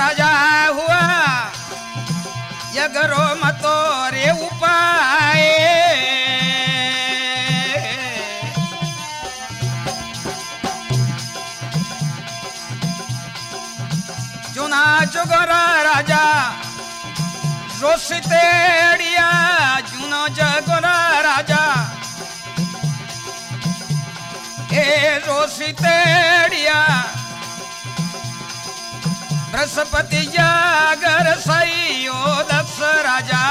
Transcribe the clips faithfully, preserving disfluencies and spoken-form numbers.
राजा हुआ यगरो मतो रे उपाय जुना जुगरा राजा रोसितेड़िया जुनो जगोरा राजा ए रोसितेड़िया बृहस्पति जागर सईयो दक्ष राजा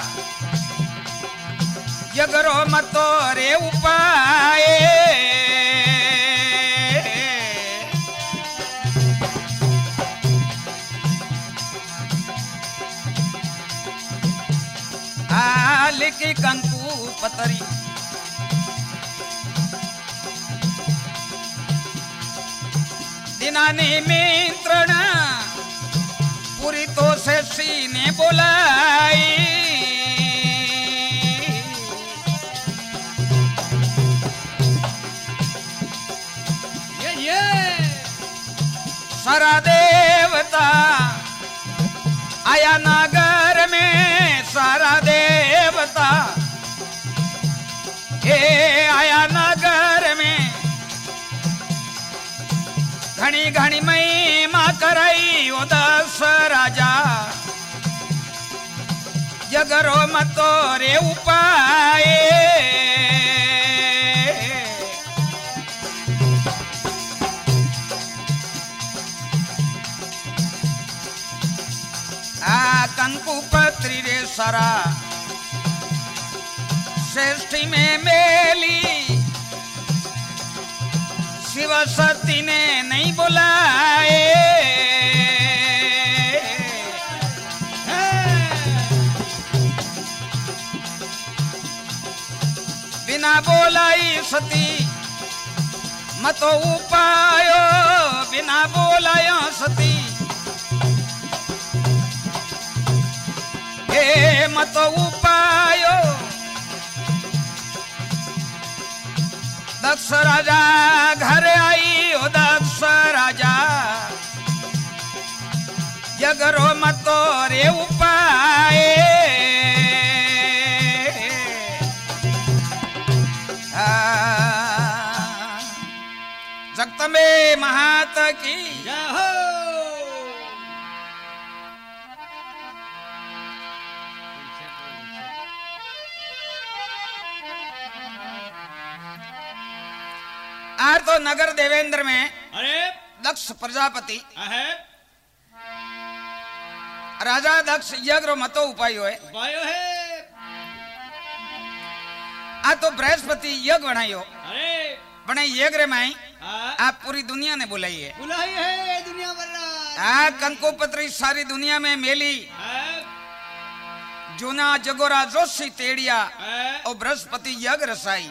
यगरो मतो रे उपाय लिखी कंकु पतरी दिनानी मित्रण पूरी तो से सीने बोलाई ये ये सारा देवता आया नगर में सारा देवता हे आया नगर में घनी घनी महिमा कराई ओ दस राजा जगरो मतो रे उपाय आ कंकु पत्री रे सारा श्रेष्ठी में मेली शिव सती ने नहीं बुलाए बिना बोलाई सती मतो उपायो बिना बोलायो सती हे मतो उपायो दक्ष राजा घर आई ओ दक्ष राजा यगरो मतो रे उपाय जगतमे महात की जय हो। आज तो नगर देवेंद्र में अरे दक्ष प्रजापति है राजा दक्ष यज्ञ मतो उपायो है उपायो है आ तो बृहस्पति यज्ञ बनायो अरे बने यज्ञ में हाँ आप पूरी दुनिया ने बुलाई है बुलाई है दुनिया भर आ कंकोपत्री सारी दुनिया में मेली जूना जगोरा जोशी तेड़िया और बृहस्पति यज्ञ रसाई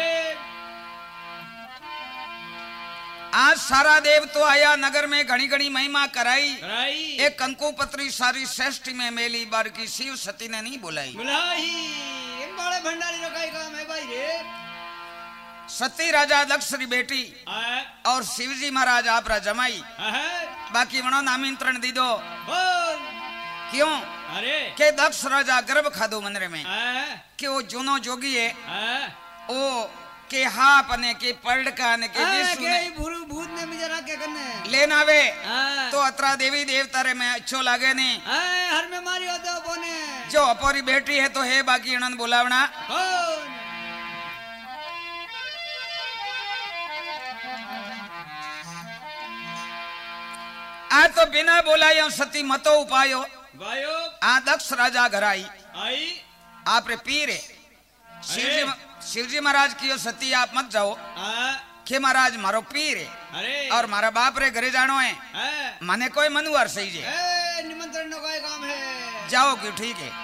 आज सारा देव तो आया नगर में घनी घनी महिमा कराई एक कंकोपत्री सारी श्रेष्ठी में मेली बार की शिव सती ने नहीं बुलाई बुलाई बड़े भंडारी रखाई काम है भाई रे सती राजा दक्ष री बेटी और शिवजी महाराज आप जमाई बाकी वनो नामिंत्रण दी दो क्यों अरे के दक्ष राजा गर्भ खादो मंदिर में के वो जूनो जोगी है ओ के हाप ने के पड़का ने के विष्णु ने भूल भूत ने मुझे रख के करने लेना वे तो अतरा देवी देवता रे में अच्छो लागे नहीं हर में मारी होते हो बोने जो अपरी बेटी है तो है बाकी इन्होंने बुलावना आ तो बिना बोलायो सती मतो उपायो आ दक्ष राजा घर आई आई आप रे पीर है शिवजी शिवजी महाराज की सती आप मत जाओ के महाराज मारो पीर है और मारा बाप रे घरे जानो है माने कोई मनुवार सही जे निमंत्रण न कोई काम है जाओ क्यों ठीक है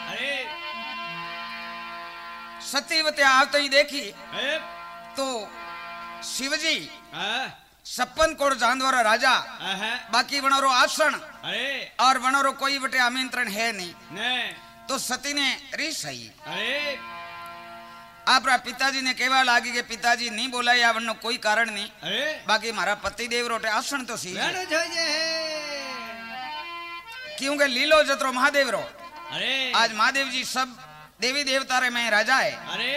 सती बते आप तो ही देखी तो शिवजी छप्पन कोड़ जानवर राजा बाकी वनोरो आसन और वनोरो कोई बटे आमंत्रण है नहीं तो सती ने री सही आपरा पिताजी ने कहवा लागी के पिताजी नहीं बोलाया वनो कोई कारण नहीं बाकी मारा पति देव रोटे आसन तो सी क्योंकि लीलो जत्रो महादेव रो। अरे आज महादेव जी सब देवी देवता रे में राजा है। अरे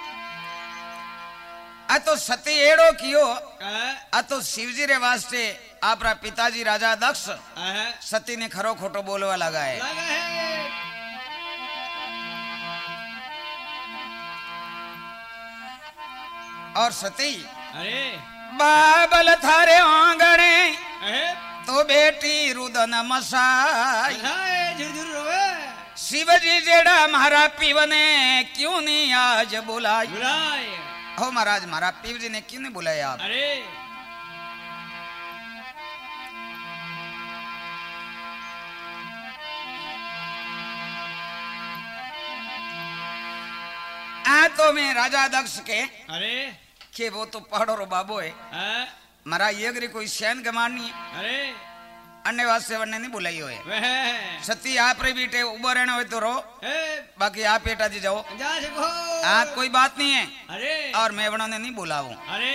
आ तो सती एड़ो कियो अ, आ तो शिवजी रे वास्ते आपरा पिताजी राजा दक्ष अ, सती ने खरो खोटो बोलवा लगा है। लगा है और सती अरे बाबल थारे आंगणे अहे तो बेटी रुदन मसाई हाय झुरझुर रोवे शिवजी जेड़ा महारा पीवने क्यों नहीं आज बुलाई। बुलाए हो महाराज महारा पीव जी ने क्यों नहीं बुलाया आप। अरे आ तो मैं राजा दक्ष के अरे के वो तो पहाड़ो रो बाबो है अ, मारा ये अगरी कोई सैन गमानी है अरे अन्य वास्ते वरने नहीं बुलाई हुए। वह सती आप रे बेटे उबो रहना हो तो रो ए बाकी आप बेटा जी जाओ। जा सको आ कोई बात नहीं है अरे और मैं वनों ने नहीं बुलाऊं। अरे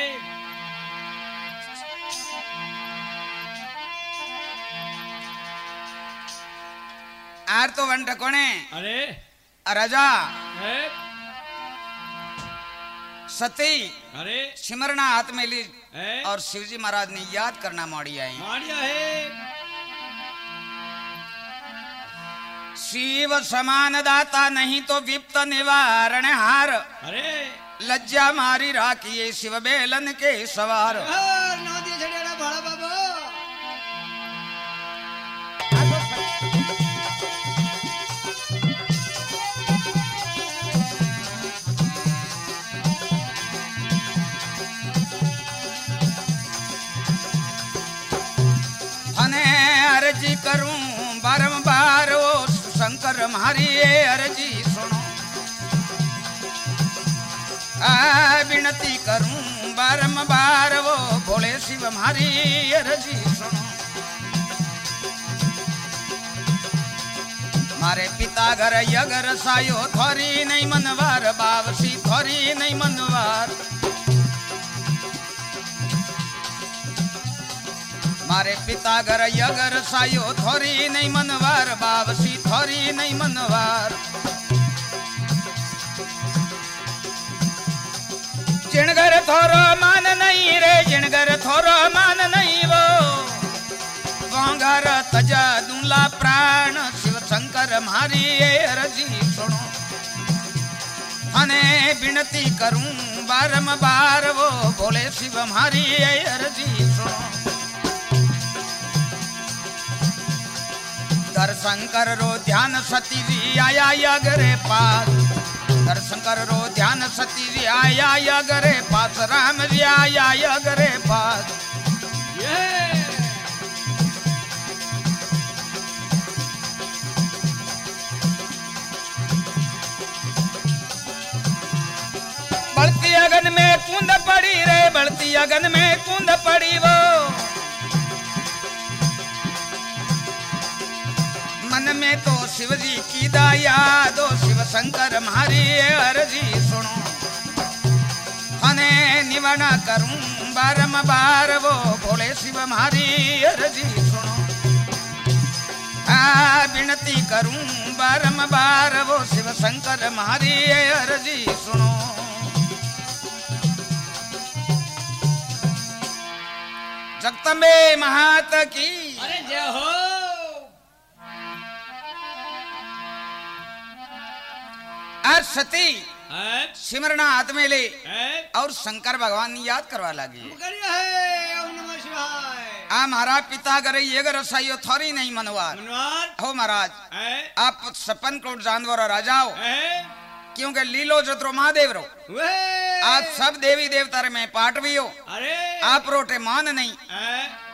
आर तो वन टकोने अरे राजा ए सती अरे सिमरना हाथ में ली ए और शिवजी महाराज ने याद करना माड़ी आई। मारिया है शिव समान दाता नहीं तो विप्त निवारण हार अरे लज्जा मारी राखिए शिव बेलन के सवार। और नदी छड़ेड़ा भाड़ा बाबू अने अर्जी करूं बारंबार ओ शंकर मारी अर्जी सुनो। आ विनती करूं बारंबार वो भोले शिव मारी अर्जी सुनो। मारे पिता घर यगर सायो थोरी नहीं मनवार बावसी थोरी नहीं मनवार। मारे पिता घर यगर सायो थोरी नहीं मनवार बावसी थोरी नहीं मनवार। जिणगर थोरो मान नहीं रे जिणगर थोरो मान नहीं वो गोंगर तजा दूला प्राण शिव शंकर मारी अर्जी सुनो। अने विनती करूं बारंबार वो भोले शिव मारी अर्जी सुनो। दर्शन कर रो ध्यान सती जी आया यगरे पास। दर्शन कर रो ध्यान सती जी आया यगरे पास। राम जी आया यगरे पास। ये बढ़ती अगन में कूंद पड़ी रे बढ़ती अगन में कूंद पड़ी वो मन में तो शिवजी की दाया दो शिव शंकर मारी अर्जी सुनो। अने निवाना करूं बारंबार वो भोले शिव मारी अर्जी सुनो। आ विनती करूं बारंबार वो शिव शंकर मारी अर्जी सुनो। जगदम्बे महात की अरे जय हो आज सती है सिमरना हाथ में ले है और शंकर भगवान ने याद करवा लगी। करिया है ओम नमः शिवाय आ महाराज पिता करे ये रसाइयो थोड़ी नहीं मनवार मनवार हो महाराज। है आप सपन कोट जानवर राजाओ है क्योंकि लीलो जत्रो महादेव रो। वे आप सब देवी देवता रे में पाठ भी हो अरे आप रोटे मान नहीं है